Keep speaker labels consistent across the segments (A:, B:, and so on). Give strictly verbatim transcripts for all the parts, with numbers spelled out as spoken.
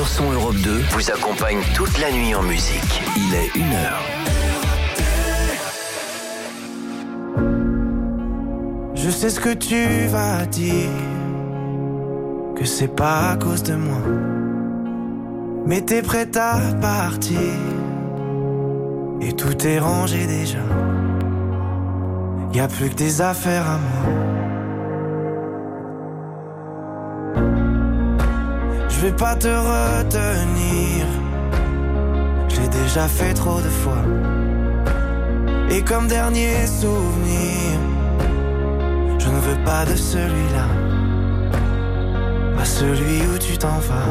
A: Chanson Europe deux vous accompagne toute la nuit en musique. Il est une heure.
B: Je sais ce que tu vas dire, que c'est pas à cause de moi, mais t'es prête à partir, et tout est rangé déjà. Y'a plus que des affaires à moi. Je vais pas te retenir, j'ai déjà fait trop de fois. Et comme dernier souvenir, je ne veux pas de celui-là, pas celui où tu t'en vas.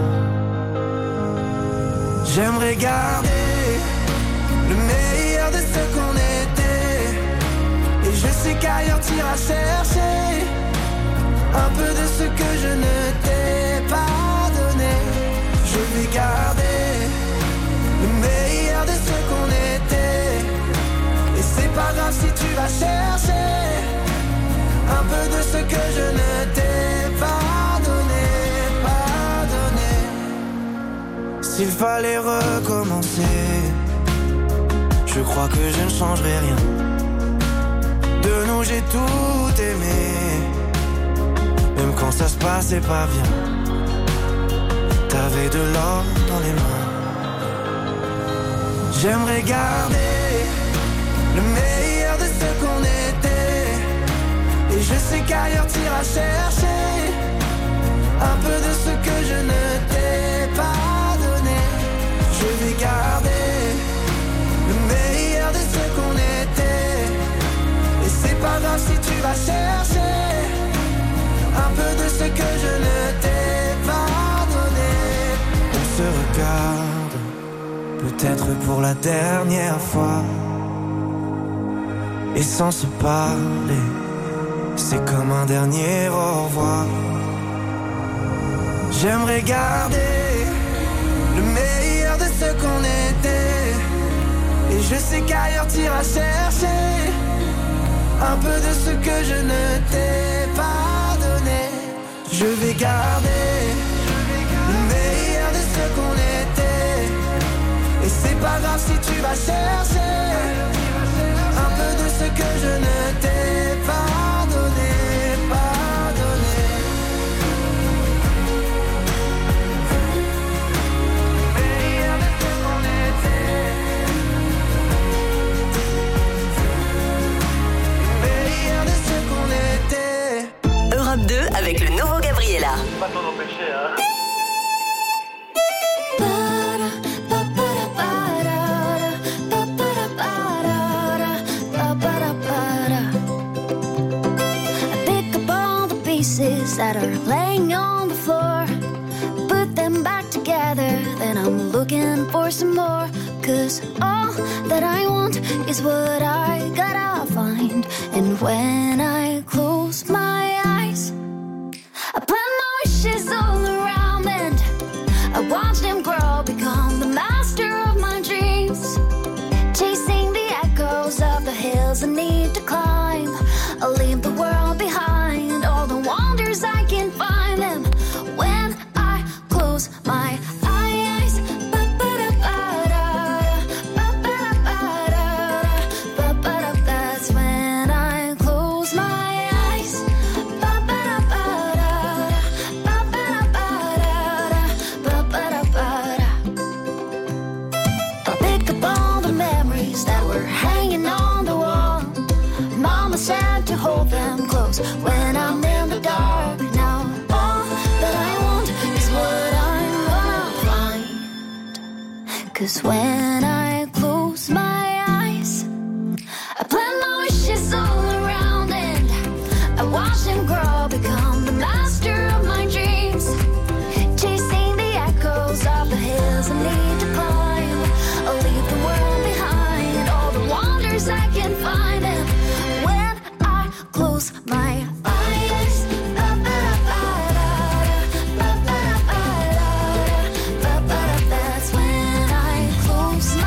B: J'aimerais garder le meilleur de ce qu'on était, et je sais qu'ailleurs t'iras chercher un peu de ce que je ne t'ai pas donné. Je vais garder le meilleur de ce qu'on était, et c'est pas grave si tu vas chercher un peu de ce que je ne t'ai pas donné, pas donné. S'il fallait recommencer, je crois que je ne changerai rien. De nous j'ai tout aimé, même quand ça se passait pas bien. T'avais de l'or dans les mains. J'aimerais garder le meilleur de ce qu'on était, et je sais qu'ailleurs t'iras chercher un peu de ce que je ne t'ai pas donné. Je vais garder le meilleur de ce qu'on était, et c'est pas grave si tu vas chercher un peu de ce que je ne t'ai pas donné. On se regarde, peut-être pour la dernière fois, et sans se parler, c'est comme un dernier au revoir. J'aimerais garder le meilleur de ce qu'on était, et je sais qu'ailleurs t'iras chercher un peu de ce que je ne t'ai pas donné. Je vais garder le meilleur de ce qu'on était, et c'est pas grave si tu vas chercher un peu de ce que je ne t'ai pas donné, pas donné. Le meilleur de ce qu'on était, le meilleur de ce qu'on était.
C: Europe deux avec le nouveau Gabriella.
D: Pas t'en empêcher, hein.
E: That are laying on the floor, put them back together, then I'm looking for some more. Cause all that I want is what I gotta find. And when I close my eyes, I plant my wishes all around, and I watch them grow, become the master of my dreams, chasing the echoes of the hills I need to climb. I'll leave the world behind, all the wonders I can find them when I close my eyes. That's when I close my eyes. I pick up all the memories that were hanging on the wall. Mama said to hold them close when I'm in the dark. Now all that I want is what I'm gonna find. 'Cause when I close my eyes, I plant my wishes all around, and I watch them grow, become the master of my dreams, chasing the echoes of the hills I need to climb. I'll leave the world behind, all the wonders I can find, and when I close my eyes, that's when I close my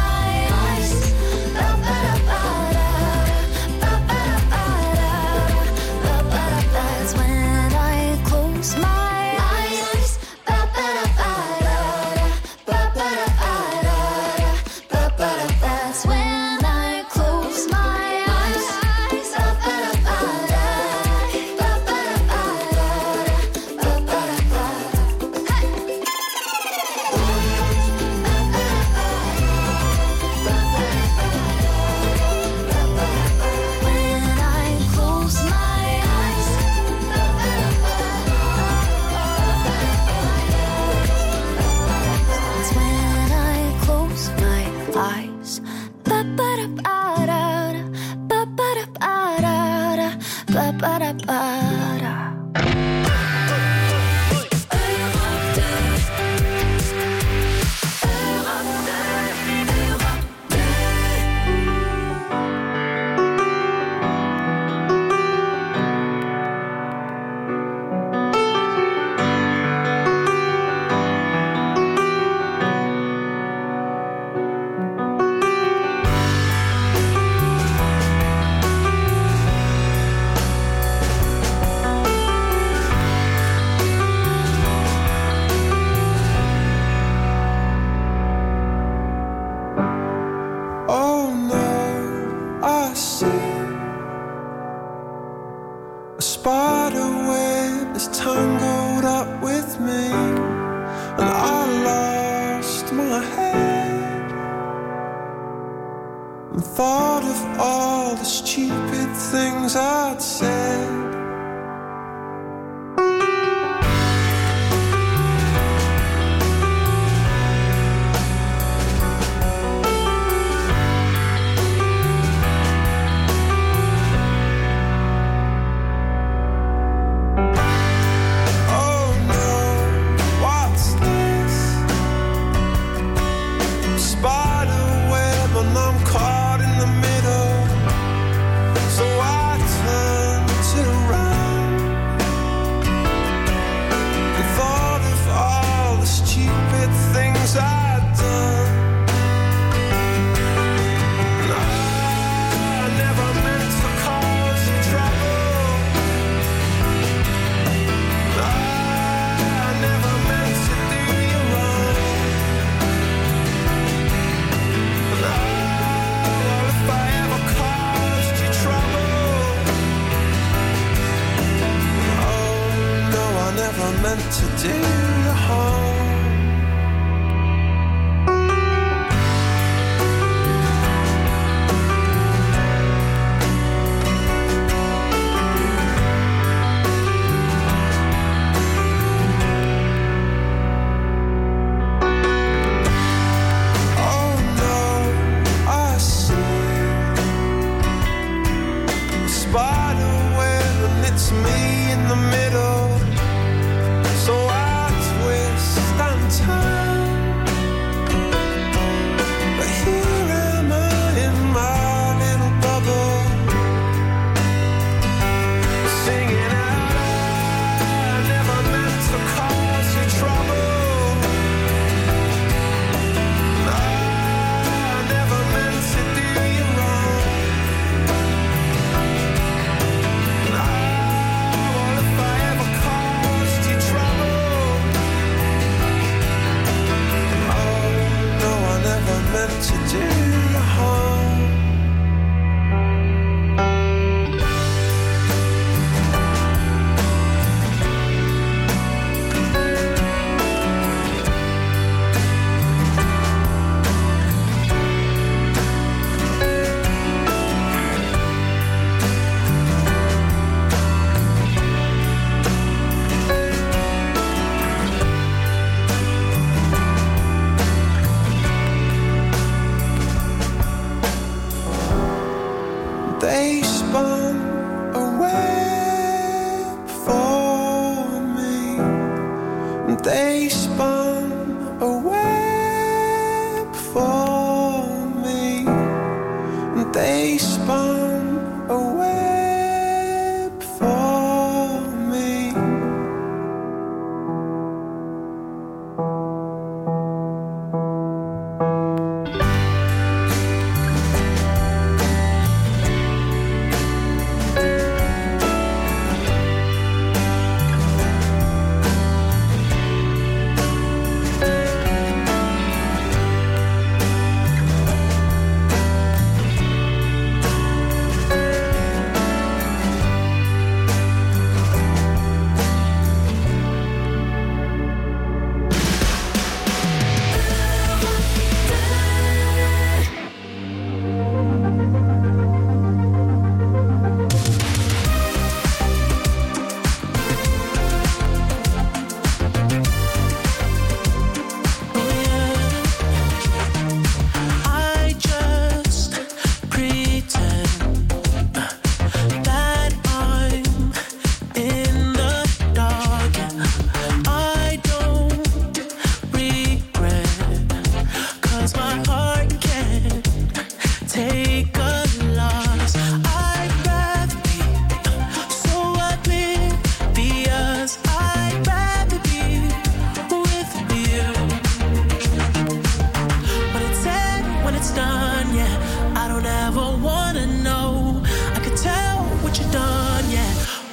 E: ba ba da ba da.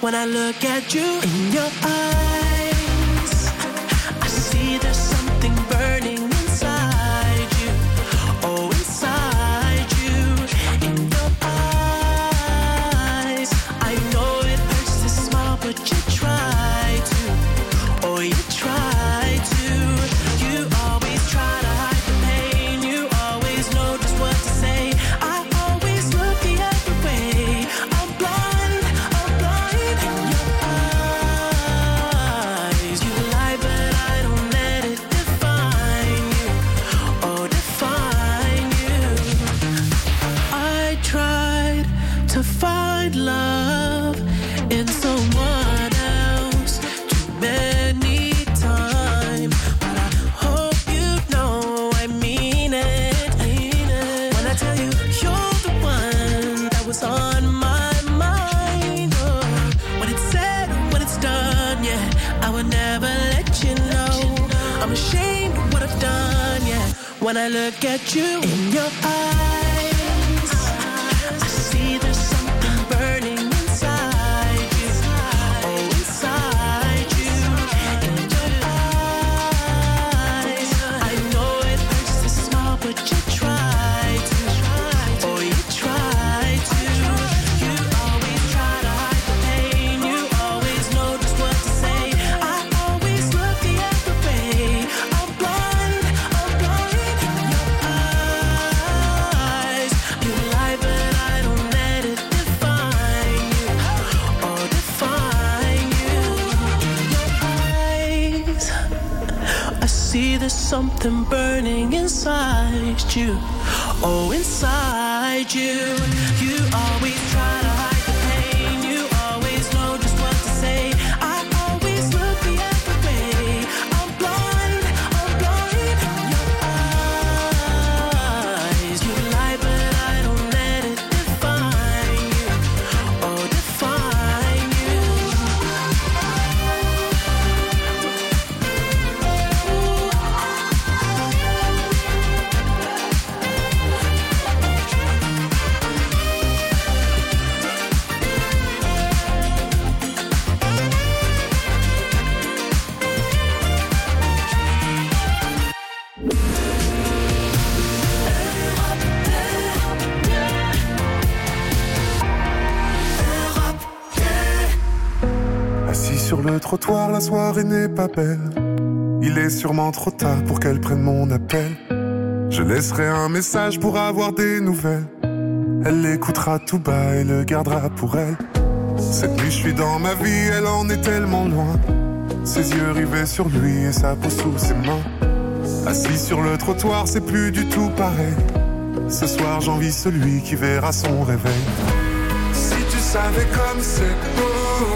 B: when I look at you. In your eyes, I see there's something burning inside you. Oh, inside you. In your eyes, I know it hurts to smile, but you try to. Oh, you try to. You always try to hide the pain. You always know just what to say. I always look the other way. I'm blind, I'm blind in your eyes. You lie, but I don't let it define you. Oh, define you. I tried to find love in someone else too many times, but I hope you know I mean it. I mean it. When I tell you you're the one that was on my mind. Oh, when it's said, when it's done, yeah, I would never let you know. I'm ashamed of what I've done, yeah. When I look at you in your eyes, I see there's something burning inside you. Oh, inside you. In your eyes, I know it hurts to smile, but you try to. Oh, you try to. You always try to hide the pain. You always know just what to say. I always look the other way. I'm blind, I'm blind in your eyes. You lie, but I don't let it define you. Oh, define you. Your eyes, I see there's something burning inside you. Oh, inside you. You always try to hide the pain. You always know just what to say. I always look the other way. I'm blind, I'm blind in your eyes. You lie, but I don't let it define you. Oh, define you.
D: Assis sur le trottoir, la soirée n'est pas belle. Il est sûrement trop tard pour qu'elle prenne mon appel. Je laisserai un message pour avoir des nouvelles. Elle l'écoutera tout bas et le gardera pour elle. Cette nuit je suis dans ma vie, elle en est tellement loin. Ses yeux rivés sur lui et sa peau sous ses mains. Assis sur le trottoir, c'est plus du tout pareil. Ce soir j'envie celui qui verra son réveil. Si tu savais comme c'est beau,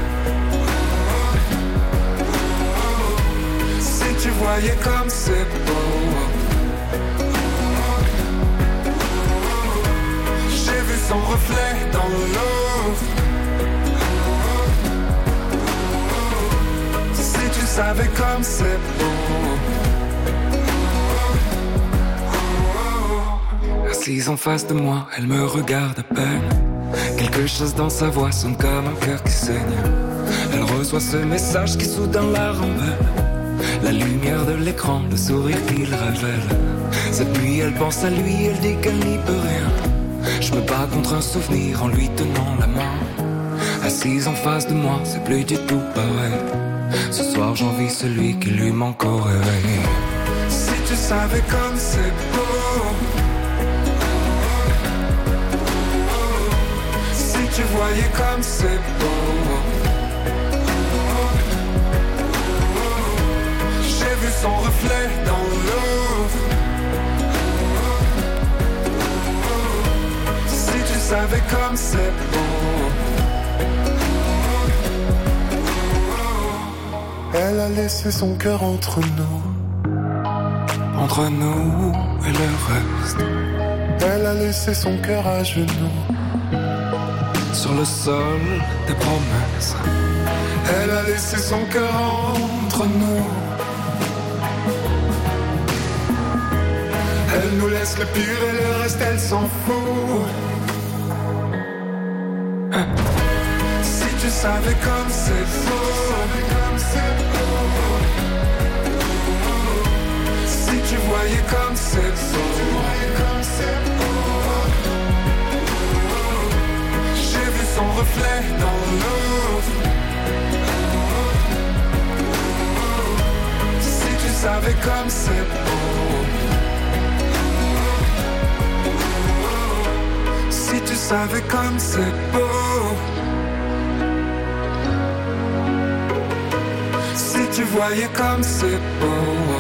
D: si tu voyais comme c'est beau. J'ai vu son reflet dans l'eau. Si tu savais comme c'est beau.
F: Assise en face de moi, elle me regarde à peine. Quelque chose dans sa voix sonne comme un cœur qui saigne. Elle reçoit ce message qui soudain la rembelle. La lumière de l'écran, le sourire qu'il révèle. Cette nuit elle pense à lui, elle dit qu'elle n'y peut rien. Je me bats contre un souvenir en lui tenant la main. Assise en face de moi, c'est plus du tout pareil. Ce soir j'envie celui qui lui manque au réveil.
D: Si tu savais comme c'est beau. Si tu voyais comme c'est beau. J'ai vu son reflet dans l'eau. Si tu savais comme c'est beau. Elle a laissé son cœur entre nous.
F: Entre nous et le reste.
D: Elle a laissé son cœur à genoux.
F: Sur le sol des promesses.
D: Elle a laissé son cœur entre nous. Elle nous laisse le pire et le reste elle s'en fout. Si tu
F: savais comme c'est beau. Si tu voyais comme c'est beau. J'ai vu son reflet dans l'eau. Si tu savais comme c'est beau. Si tu savais comme c'est beau. Si tu voyais comme c'est beau.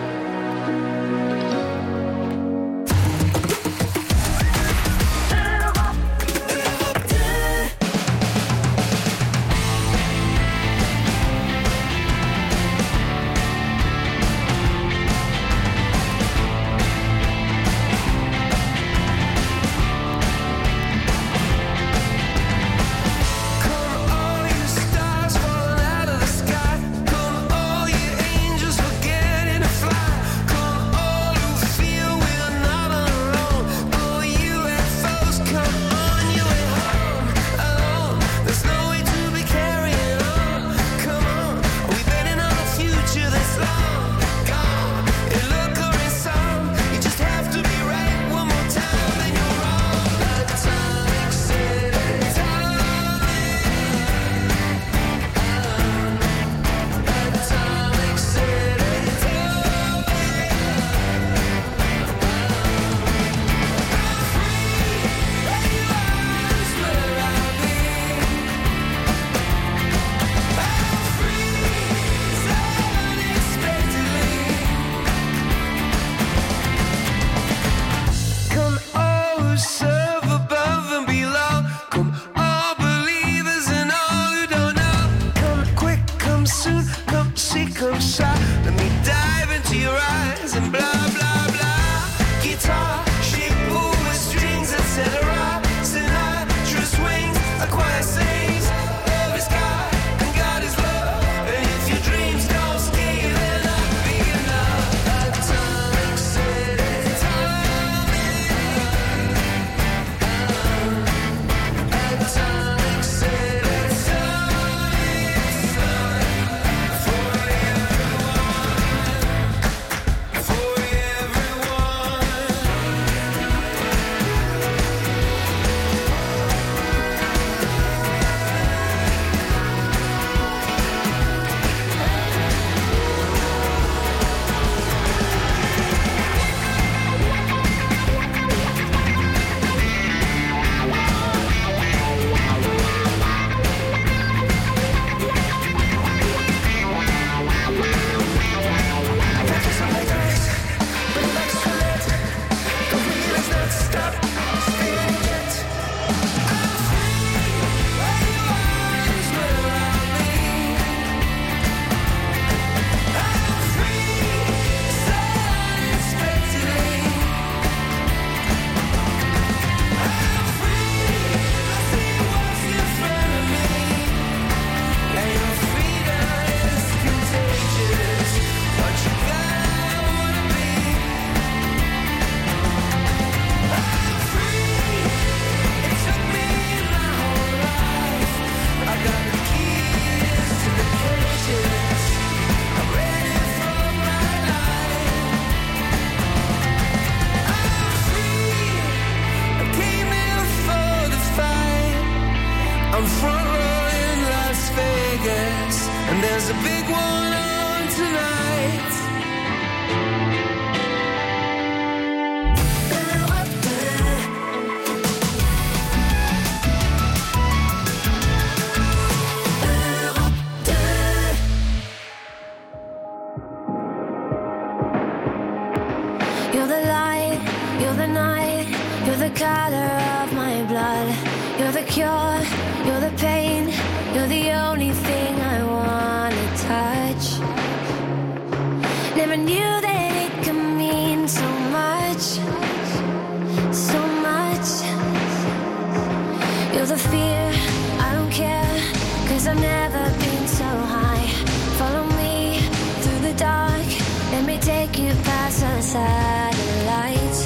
E: Satellites,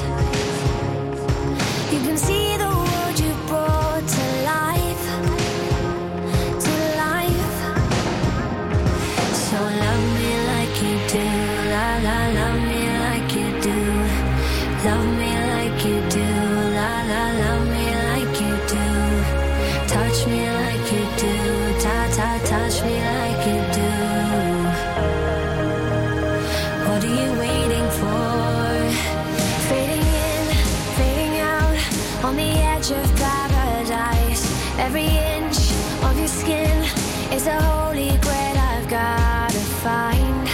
E: you can see the world you brought to life, to touch me like you do. Ta ta touch me like you do. What are you waiting for? Fading in, fading out, on the edge of paradise. Every inch of your skin is a holy grail I've gotta find.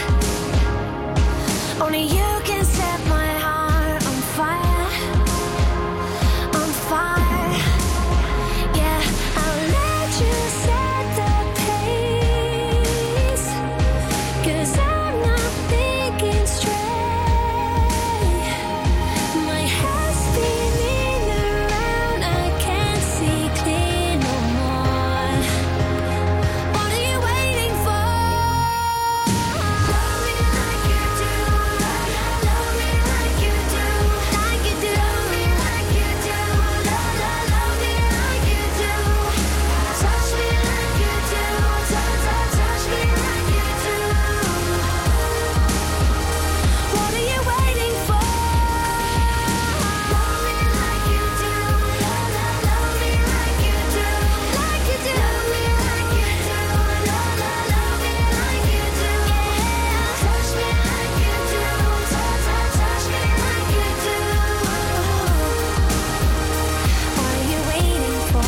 E: Only you can set my heart on fire, on fire. Yeah, I'll let you set the pace, 'cause I'm not thinking straight. My head's spinning around, I can't see clear no more. What are you waiting for? Love me like you do, love, love me like you do, like you do. Love me like you do, love, love, love me like you do. Touch me like you do, touch, touch, touch me like you do. What are you waiting for? Love me like you do, love, love, love me like you do, like you do. Love me like you do, love, love, love me like you do. Yeah, touch me like you do, touch, touch, touch me like you do. What are you waiting for?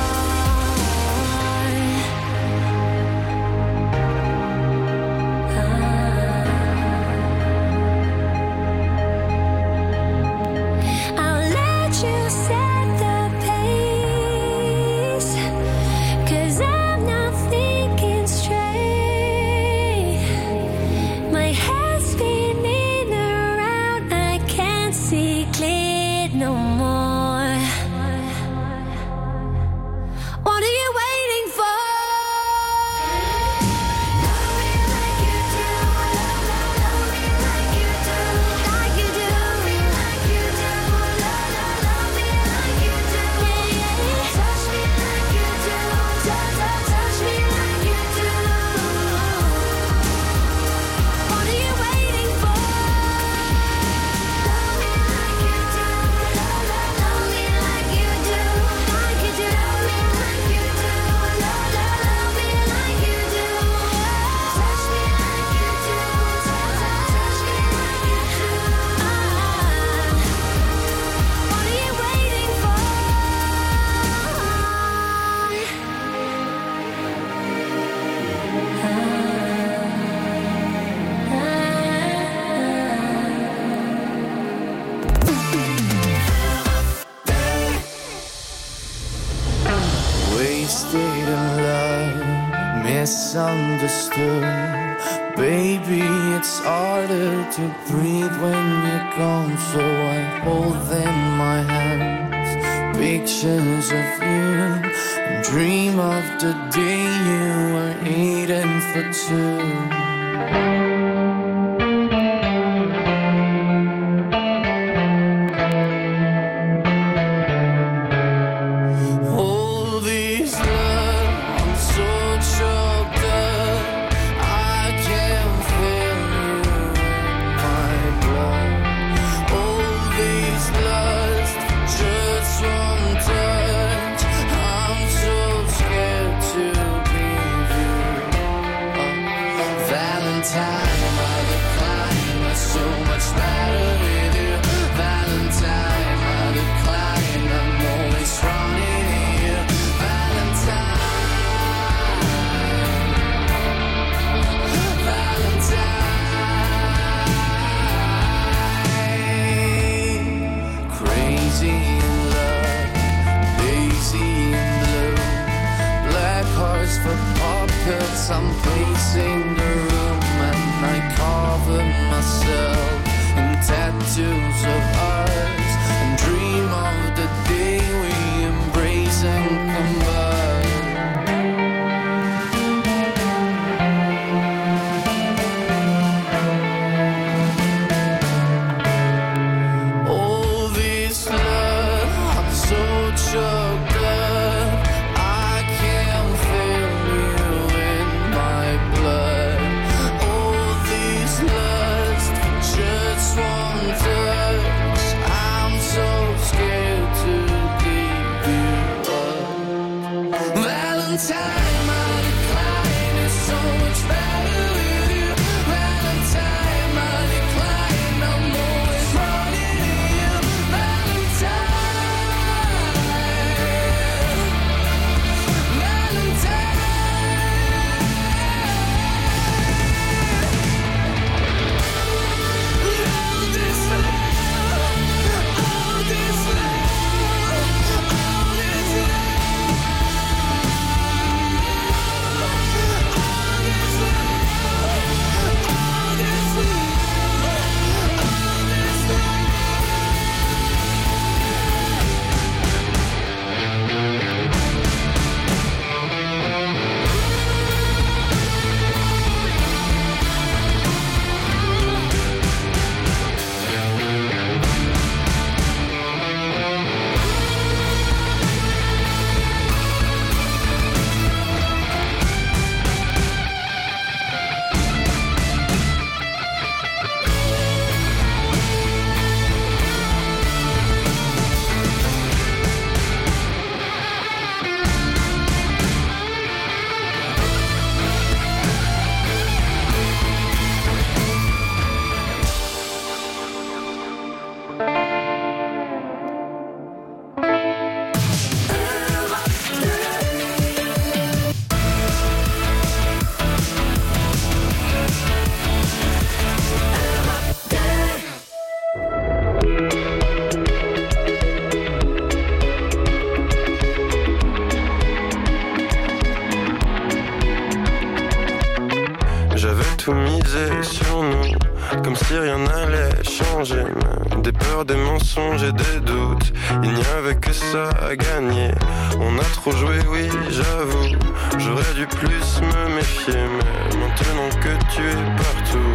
E: I'll let you set the pace, 'cause I'm not thinking straight. My head's spinning around, I can't see clear no more. What are you waiting for? Love me like you do, love, love, love me like you do, like you do. Love me like you do, love, love, love me like you do. Yeah, yeah. Touch me like you do, touch, touch, touch me like you do. What are you waiting for? Love me like you do, love, love, love me like you do, like you do. Love me like you do, love, love, love me like you do. Touch me like you do, touch, touch, touch me like you do. What are you waiting for?
B: Wasted in love, misunderstood. Baby, it's harder to breathe when you're gone, so I hold in my hands pictures of you and dream of the day you were eating for two. All this love, I'm so choked up, I can feel you in my blood. All this lust, just one touch, I'm so scared to leave you. Oh, Valentine, I decline, I'm so much better with you. Valentine, I decline, I'm always running here. Valentine, Valentine. Crazy in love, lazy in blue. Black hearts for pockets, I'm pacing the room, and I cover myself in tattoos of ours and dream of the day we embrace and combine. All this love, I'm so choked up, I can feel you in my blood. All this lust, just one touch, Valentine, my decline is so much better with you. Valentine, my decline, I'm always running to you. Valentine, Valentine. All this love, all this love, all this
G: tout misé sur nous, comme si rien n'allait changer. Des peurs, des mensonges et des doutes, il n'y avait que ça à gagner. On a trop joué, oui, j'avoue, j'aurais dû plus me méfier. Mais maintenant que tu es partout,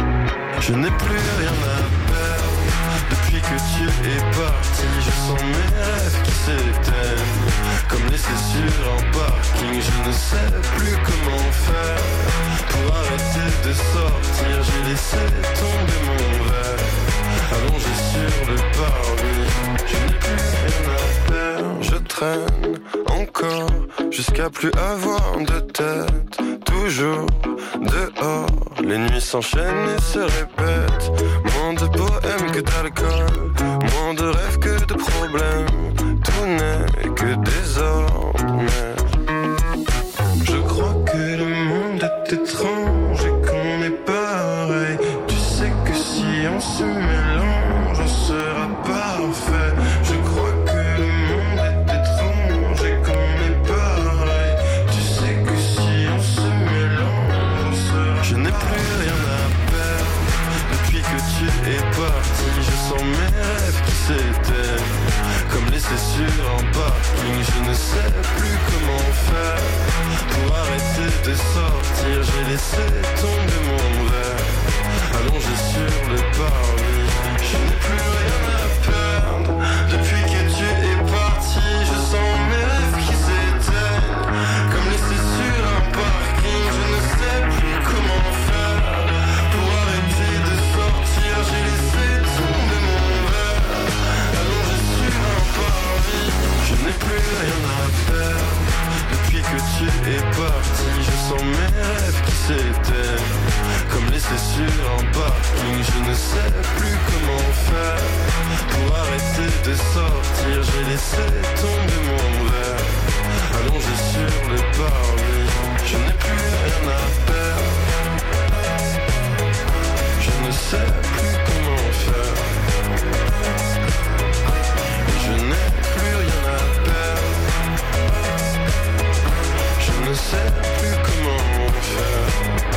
G: je n'ai plus rien à perdre. Depuis que tu es parti, je sens mes rêves qui s'éteignent, comme laissés sur un parking. Je ne sais plus comment faire pour arrêter de sortir. J'ai laissé tomber mon verre, allongé sur le parvis. Je n'ai plus rien à perdre. Je traîne encore jusqu'à plus avoir de tête. Toujours dehors, les nuits s'enchaînent et se répètent. Moins de poèmes que d'alcool, moins de rêves que de problèmes. Tout n'est que désordre, mais je crois que le monde est étrange et qu'on est pareil. Tu sais que si on se mélange, on sera parfait. Je crois que le monde est étrange et qu'on est pareil. Tu sais que si on se mélange, on sera. Je n'ai plus rien à perdre. Depuis que tu es parti, je sens mes rêves qui s'éteignent, comme laissés sur un parking. Je ne sais plus comment faire pour arrêter de sortir. J'ai laissé tomber mon verre, allongé sur le parvis. Je n'ai plus rien à perdre. Depuis que tu es parti, je sens mes rêves qui s'éteignent, comme laissés sur un parking. Je ne sais plus comment faire pour arrêter de sortir. J'ai laissé tomber mon verre, allongé sur un parvis. Je n'ai plus rien à perdre. Depuis que tu es parti, je sens mes rêves qui s'éteignent, comme laissés sur un parking. Je ne sais plus comment faire pour arrêter de sortir. J'ai laissé tomber mon verre, allongé sur le parvis. Je n'ai plus rien à perdre. Je ne sais plus comment faire. Je n'ai plus rien à perdre. Je ne sais plus comment faire.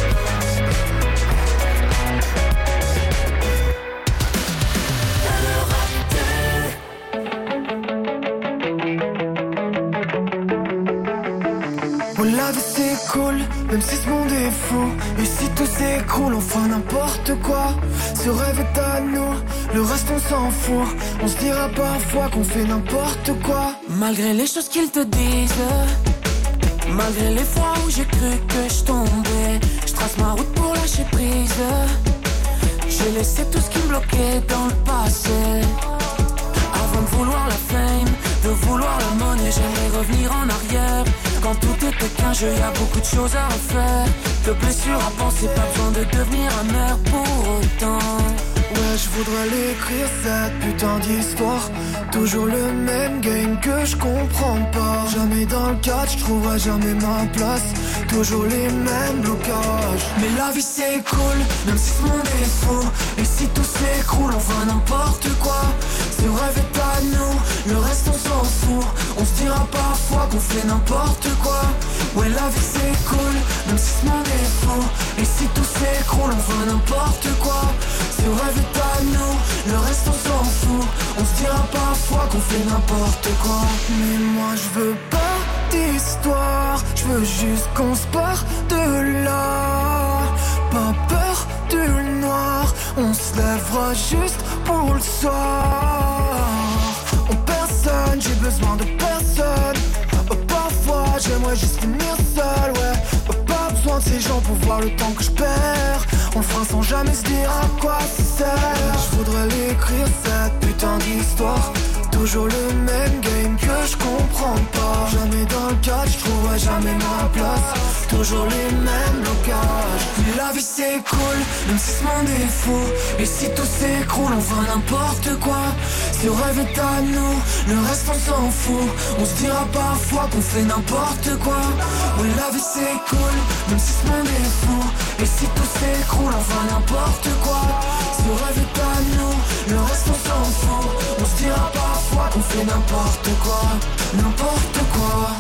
B: Oh, la vie c'est cool, même si ce monde est fou. Et si tout s'écroule, on fera n'importe quoi. Ce rêve est à nous, le reste on s'en fout. On se dira parfois qu'on fait n'importe quoi.
H: Malgré les choses qu'ils te disent, malgré les fois où j'ai cru que je tombais, je trace ma route pour lâcher prise. J'ai laissé tout ce qui me bloquait dans le passé. Avant de vouloir la fame, de vouloir la monnaie, j'aimerais revenir en arrière. Quand quand tout était qu'un jeu, y'a beaucoup de choses à refaire. De blessures à penser, pas besoin de devenir un meurtre pour autant.
B: Ouais, je voudrais l'écrire cette putain d'histoire. Toujours le même game que je comprends pas. Jamais dans le catch, je trouverai jamais ma place. Toujours les mêmes blocages.
H: Mais la vie c'est cool, même si ce monde est fou. Et si tout s'écroule, on fera n'importe quoi. Si le rêve est à nous, le reste on s'en fout. On se dira parfois qu'on fait n'importe quoi. Ouais, la vie c'est cool, même si ce monde est fou. Et si tout s'écroule, on fera n'importe quoi. Si le rêve est à nous, le reste on s'en fout. On se dira parfois qu'on fait n'importe quoi.
B: Mais moi je veux pas d'histoire, je veux juste qu'on se part de là. Pas peur du noir, on se lèvera juste pour le soir. En personne, j'ai besoin de personne. Parfois j'aimerais juste finir seul, ouais. Pas besoin de ces gens pour voir le temps que je perds. On le fera sans jamais se dire à quoi ça sert. Je voudrais l'écrire cette putain d'histoire. Toujours le même game que je comprends pas. Jamais dans le catch, je trouverai jamais ma place. Toujours les mêmes blocages.
H: Mais la vie c'est cool, même si ce monde est fou. Et si tout s'écroule, on fera n'importe quoi. Si le rêve est à nous, le reste on s'en fout. On se dira parfois qu'on fait n'importe quoi. Oui, la vie c'est cool, même si ce monde est fou. Et si tout s'écroule, on fera n'importe quoi. Si le rêve est à nous, le reste on s'en fout. On se dira parfois qu'on fait n'importe quoi. N'importe quoi.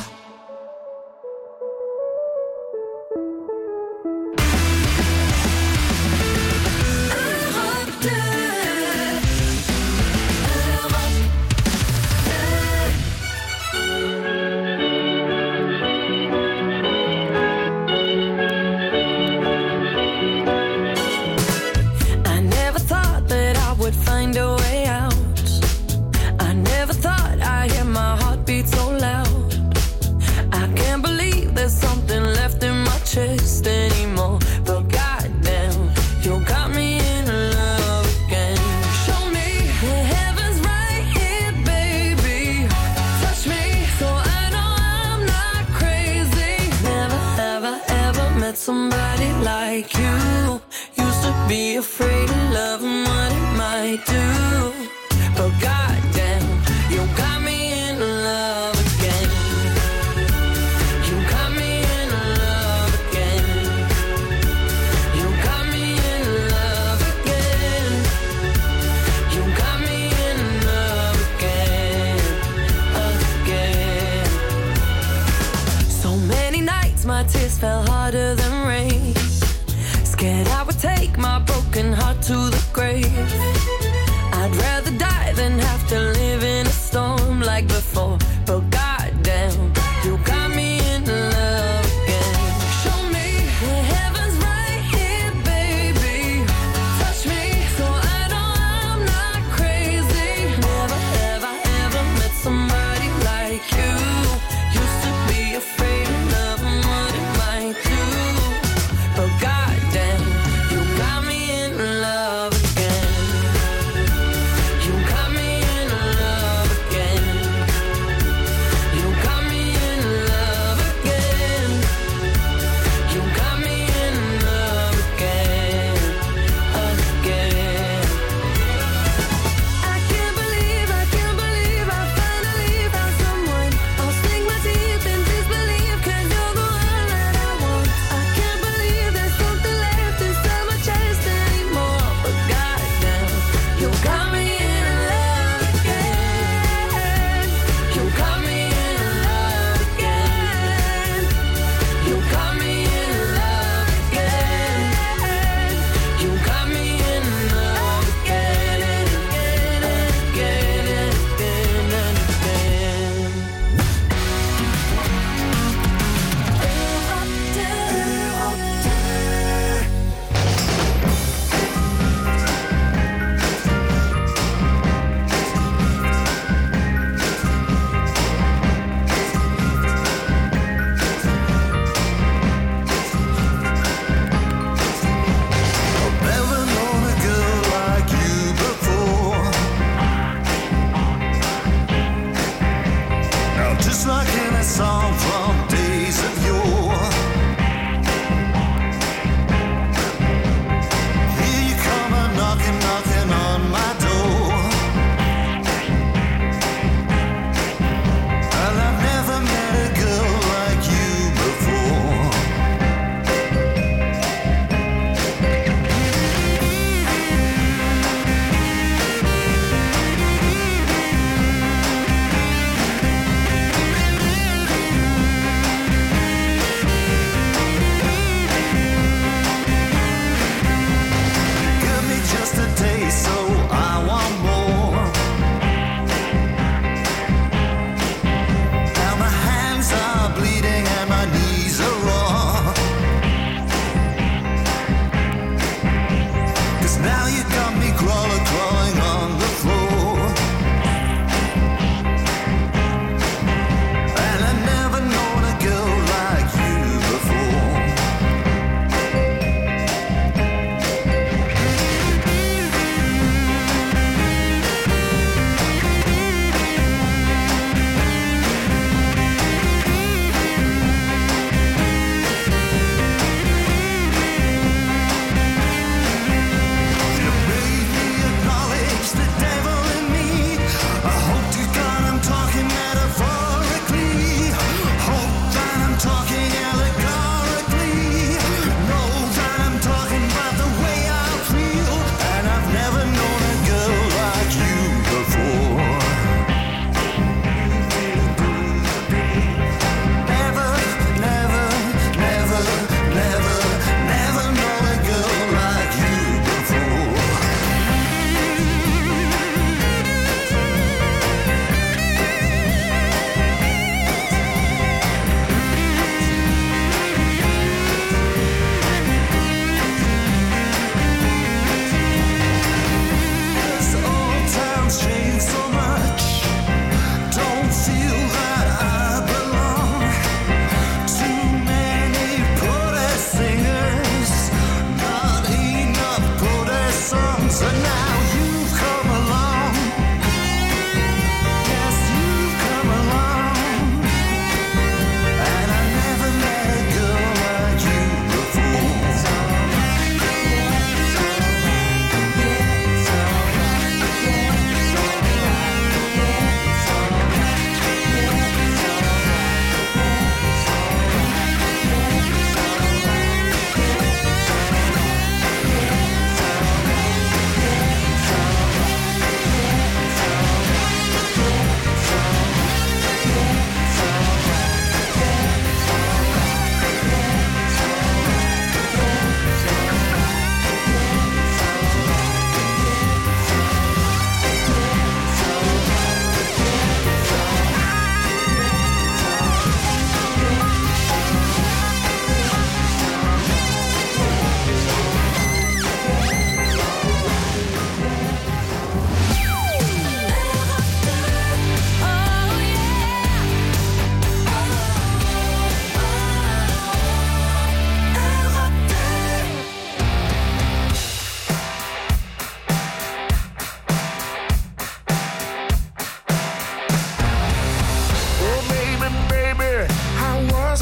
I: Find a way out. I never thought I'd hear my heartbeat so loud. I can't believe there's something left in my chest anymore. But goddamn, you got me in love again. Show me the heaven's right here, baby. Touch me so I know I'm not crazy. Never have I ever met somebody like you. Used to be afraid of love and what it might do, but goddamn, you got me in love again. You got me in love again. You got me in love again. You got me in love again, again. So many nights my tears fell harder than rain. Scared I would take my broken heart to the grave. I'd rather die than have to live in a storm like before. But goddamn, you got me in love again. Show me the heaven's right here, baby. Touch me so I know I'm not crazy. Never have I ever met somebody like you. Used to be afraid of love and what it might do. But goddamn, you got me in love again. You got me in love again.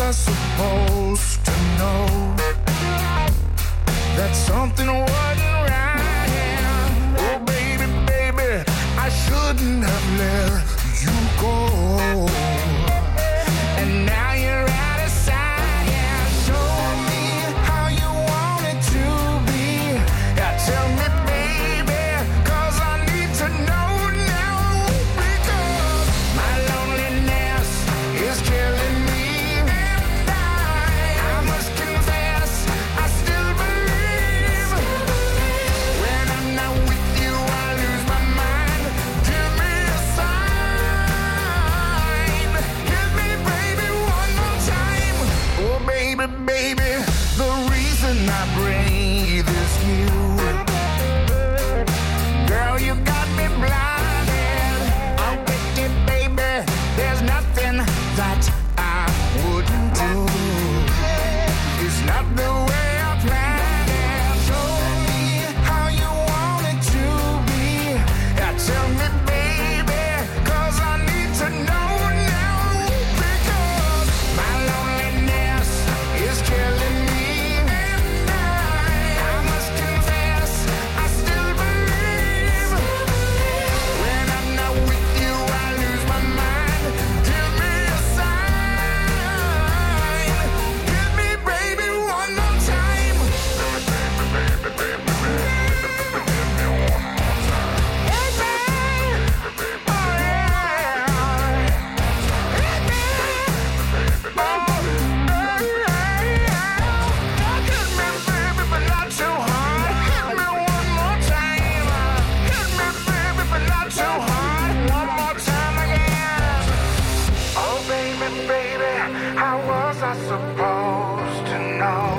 B: I supposed to know that something wasn't right? Oh baby, baby, I shouldn't have let you go. And now you're out of sight. Yeah, show me how you want it to be. Yeah, tell me, baby, 'cause I need to know now. Because my loneliness is killing me. And I, I must confess, I still believe. When I'm not with you, I lose my mind. Give me a sign. Give me, baby, one more time. Oh, baby, baby, the reason I breathe is you. Girl, you got me blinded. Oh, baby, baby, there's nothing that I wouldn't do. It's not the way I planned it. Show me how you want it to be. Yeah, tell me, baby, 'cause I need to know now. Because my loneliness is killing me. And I, I must confess, I still believe. When I'm not with you, I lose my mind. Give me a sign. Give me, baby, one more time. Supposed to know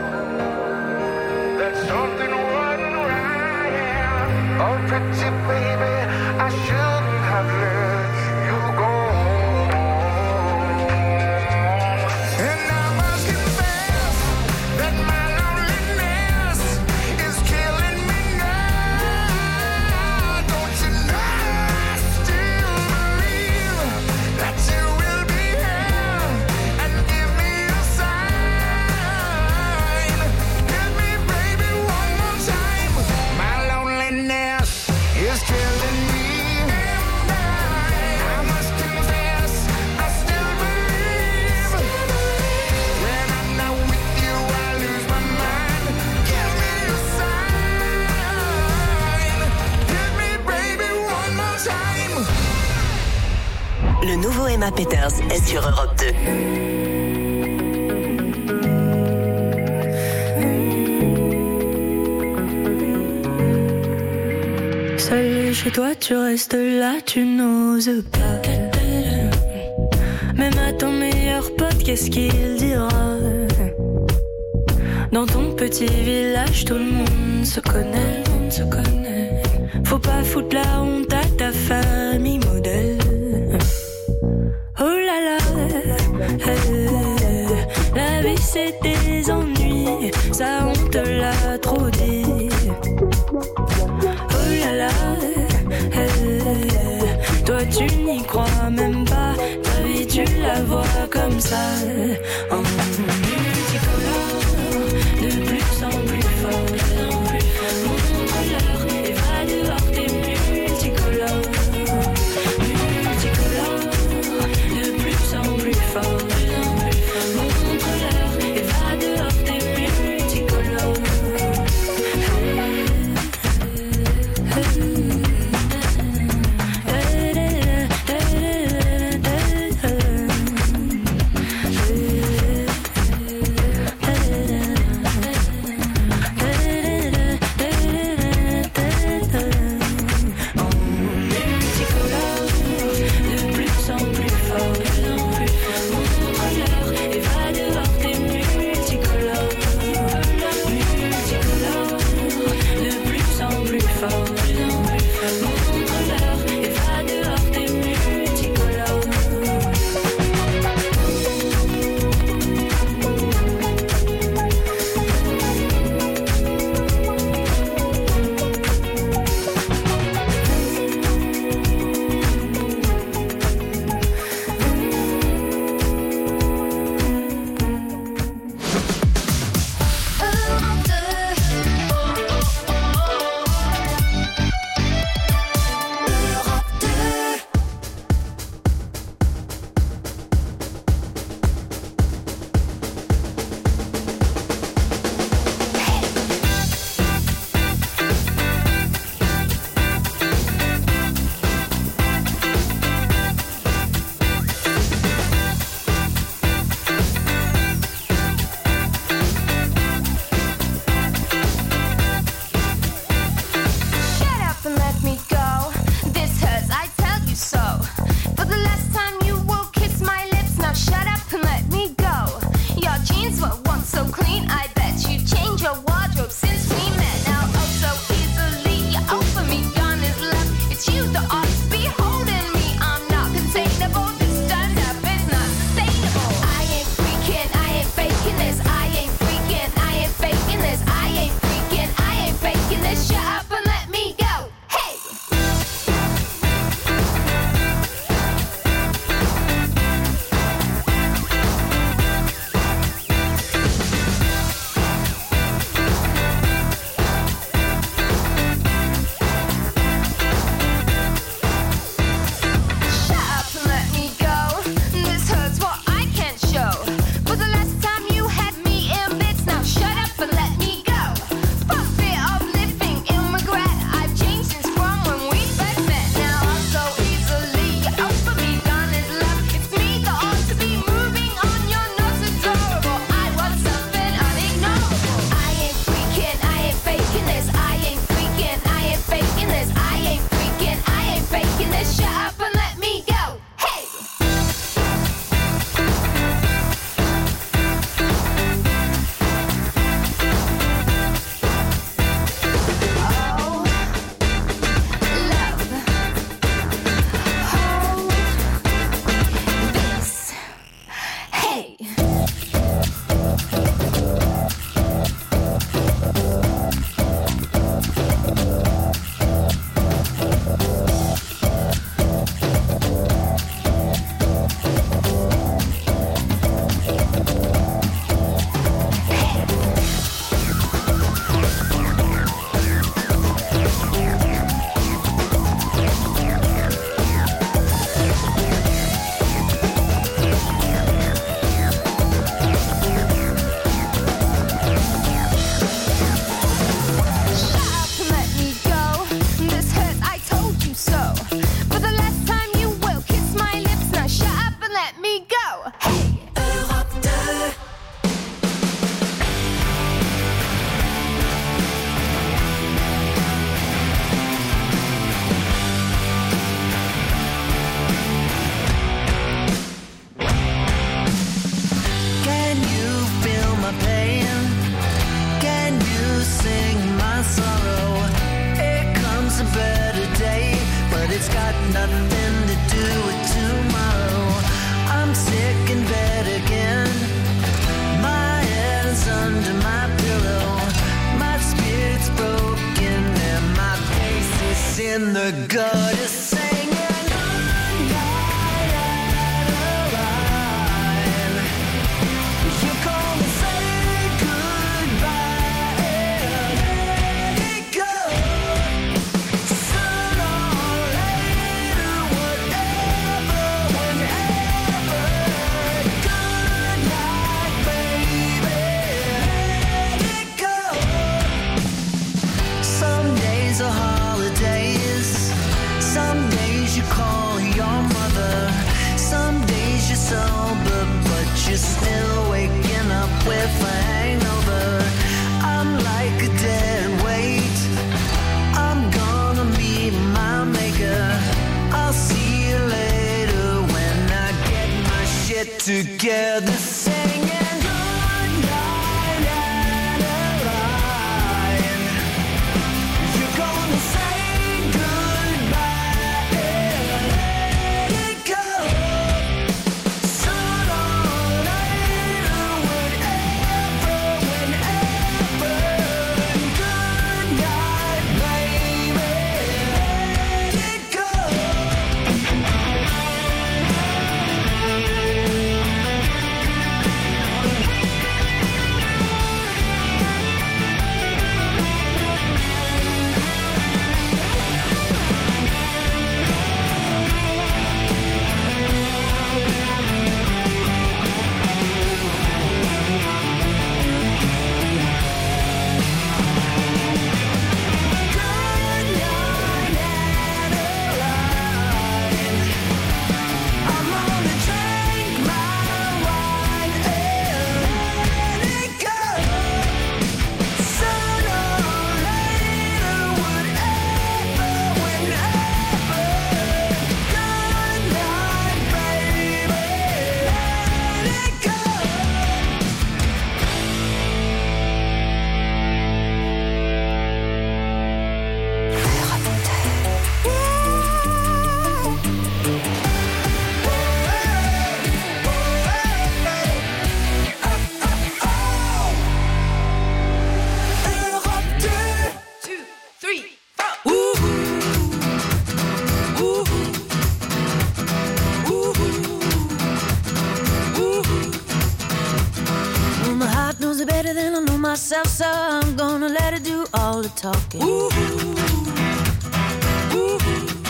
B: that something wasn't right. Oh, pretty baby, I shouldn't have let you go. And I must confess that my loneliness is killing me now. Don't you know I still believe that you will be here and give me a sign. Give me, baby, one more time. My loneliness is killing me. And I, I must confess, I still believe. When I'm not with you, I lose my mind. Give me a sign. Give me, baby, one more time.
C: Le nouveau Emma Peters est sur Europe deux.
I: Seul chez toi, tu restes là, tu n'oses pas. Même à ton meilleur pote, qu'est-ce qu'il dira? Dans ton petit village, tout le monde se connaît, tout le monde se connaît. Faut pas foutre la honte à ta famille modèle. Oh là là, euh, la vie c'est des ennuis, ça on te l'a trop dit. Oh là là, euh, toi tu n'y crois même pas, ta vie tu la vois comme ça. En multicolore, de plus en plus fort, montre-leur et va dehors, t'es multicolore. Multicolore, de plus en plus fort, montre-leur et va dehors, t'es multicolore.
E: Hey!
B: In the gutter singing good night, Adeline. You call me, say goodbye and let it go. Sooner or later, whatever, whenever. Good night, baby, let it go. Some days are holidays. Some days you call your mother. Some days you're sober, but you're still waking up with a hangover. I'm like a dead weight. I'm gonna meet my maker. I'll see you later when I get my shit together. Singing good night, Adeline. You're gonna say
H: So I'm gonna let her do all the talking. Ooh, ooh.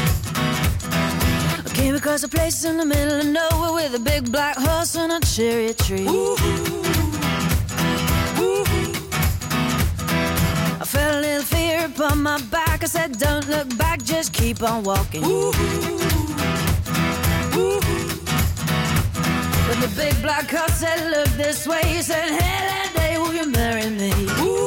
H: I came across a place in the middle of nowhere with a big black horse and a cherry tree. Ooh, ooh. I felt a little fear upon my back. I said, don't look back, just keep on walking. Ooh, ooh. But the big black horse said, look this way. He said, hey, that day will you marry me? Ooh,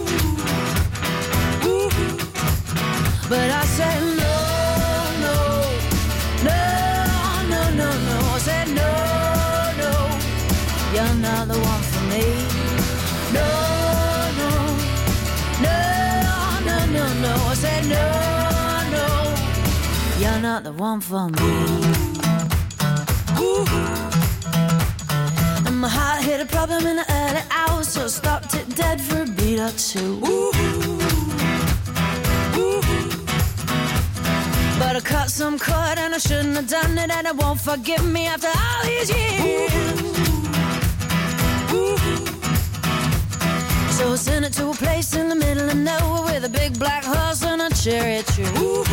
H: ooh. But I said, no, no, no, no, no, no. I said, no, no, you're not the one for me. No, no, no, no, no, no. I said, no, no, you're not the one for me. Ooh. too. Ooh, ooh. But I cut some cord and I shouldn't have done it, and it won't forgive me after all these years. Ooh, ooh. So I sent it to a place in the middle of nowhere with a big black horse and a cherry tree. Ooh,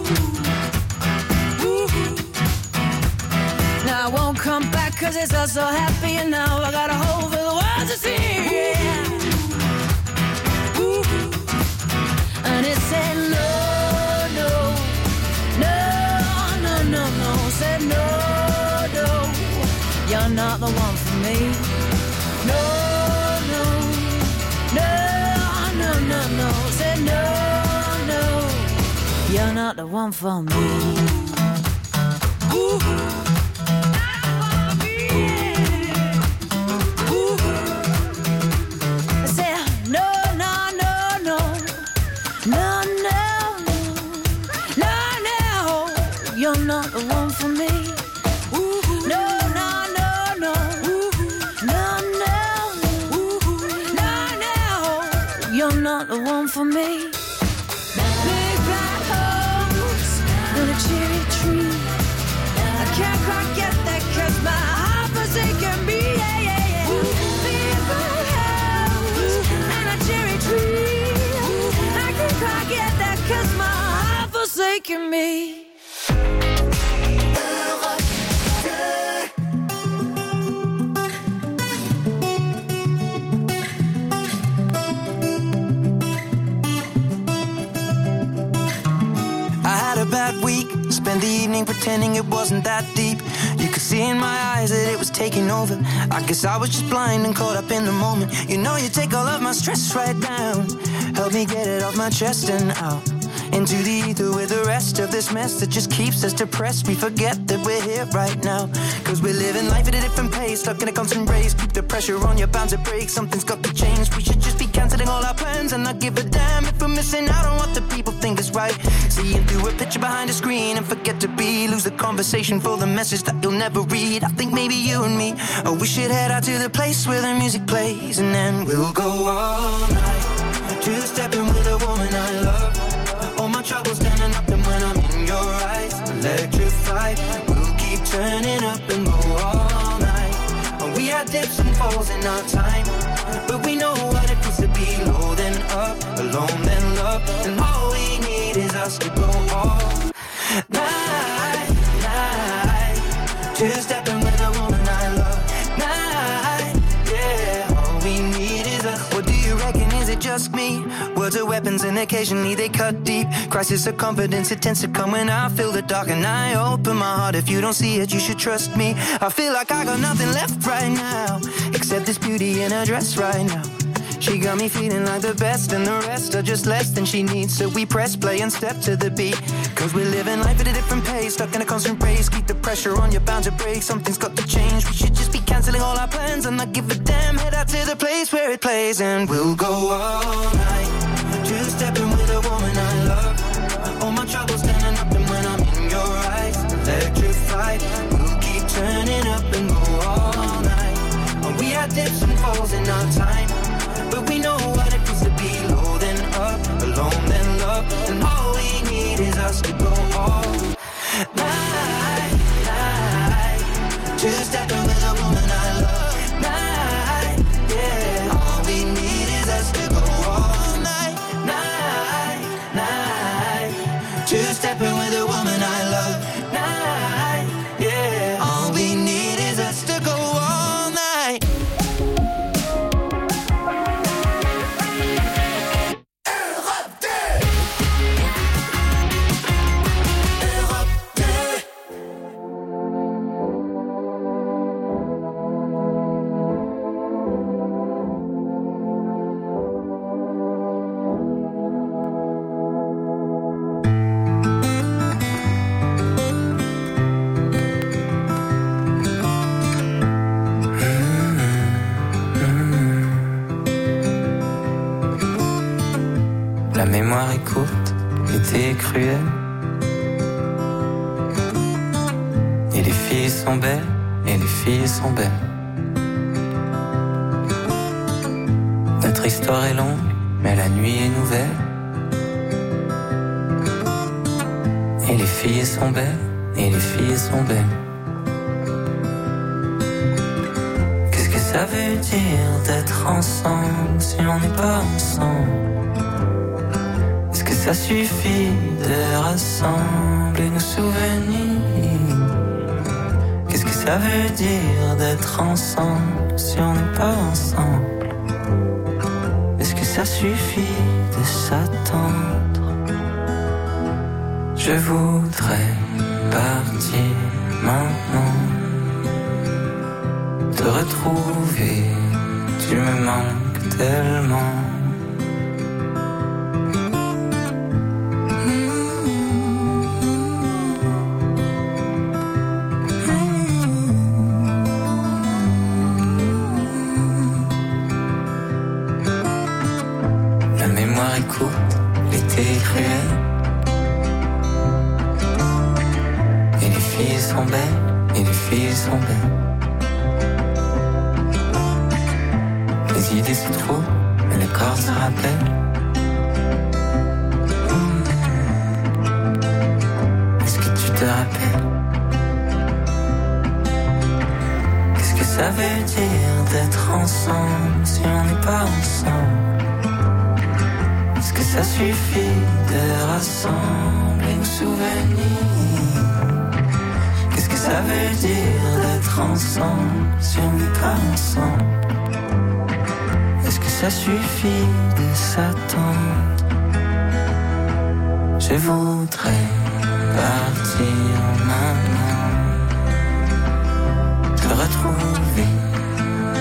H: ooh. Now I won't come back cause it's all so happy, and now I got a hole for the world to see. Yeah. Ooh. And it said no, no, no, no, no, no. Said no, no, you're not the one for me. No, no, no, no, no, no. Said no, no, you're not the one for me. Ooh. Not the one for me. Ooh, no, no, no, no. Ooh, no, no. Ooh, no, no. You're not the one for me. Big black house and a cherry tree. I can't quite get that cause my heart forsaken me. Yeah, yeah, yeah. Big black house and a cherry tree. I can't quite get that cause my heart forsaken me.
B: Bad week, spent the evening pretending it wasn't that deep. You could see in my eyes that it was taking over. I guess I was just blind and caught up in the moment. You know you take all of my stress right down. Help me get it off my chest and out into the ether with the rest of this mess that just keeps us depressed. We forget that we're here right now, cause we're living life at a different pace, stuck in a constant race. Keep the pressure on, you're bound to break. Something's got to change. We should just be cancelling all our plans and not give a damn if we're missing out on what the people think is right. Seeing through a picture behind a screen and forget to be. Lose the conversation for the message that you'll never read. I think maybe you and me, oh, we should head out to the place where the music plays, and then we'll go all night, two-stepping with a woman I love. All my troubles standing up, and when I'm in your eyes, electrified. We'll keep turning up and go all night. We had dips and falls in our time, but we know what it feels to be low then up, alone then love. And all we need is us to go all night, night. Two-stepping with a woman I love. Night, yeah. All we need is us. What do you reckon? Is it just me? Words are weapons and occasionally they cut deep. Crisis of confidence, it tends to come when I feel the dark and I open my heart. If you don't see it, you should trust me. I feel like I got nothing left right now except this beauty in her dress right now. She got me feeling like the best, and the rest are just less than she needs. So we press play and step to the beat, cause we're living life at a different pace, stuck in a constant race. Keep the pressure on, you're bound to break. Something's got to change. We should just be cancelling all our plans and not give a damn. Head out to the place where it plays, and we'll go all night, two-stepping with a woman I love. All my troubles standing up, and when I'm in your eyes, electrified. We'll keep turning up and go all night. We had dips and falls in our time, but we know what it feels to be low then up, alone then love. And all we need is us to go all night, night. Two-stepping with a woman I love. Night, yeah. All we need is us to go all night, night, night. Two-stepping with a woman I love. Night, yeah. All we need is us to go all night.
J: La mémoire est courte, l'été est cruel. Et les filles sont belles, et les filles sont belles. Notre histoire est longue, mais la nuit est nouvelle. Et les filles sont belles, et les filles sont belles. Qu'est-ce que ça veut dire d'être ensemble si on n'est pas ensemble? Est-ce que ça suffit de rassembler nos souvenirs? Qu'est-ce que ça veut dire d'être ensemble si on n'est pas ensemble? Est-ce que ça suffit de s'attendre? Je voudrais partir maintenant, te retrouver, tu me manques tellement. La mémoire est courte, l'été est cruel. Et les filles sont belles, et les filles sont belles. Les idées se trouvent, mais le corps se rappelle. Est-ce que tu te rappelles? Qu'est-ce que ça veut dire d'être ensemble si on n'est pas ensemble? Est-ce que ça suffit de rassembler nos souvenirs? Qu'est-ce que ça veut dire d'être ensemble si on n'est pas ensemble? Est-ce que ça suffit de s'attendre? Je voudrais partir maintenant, te retrouver.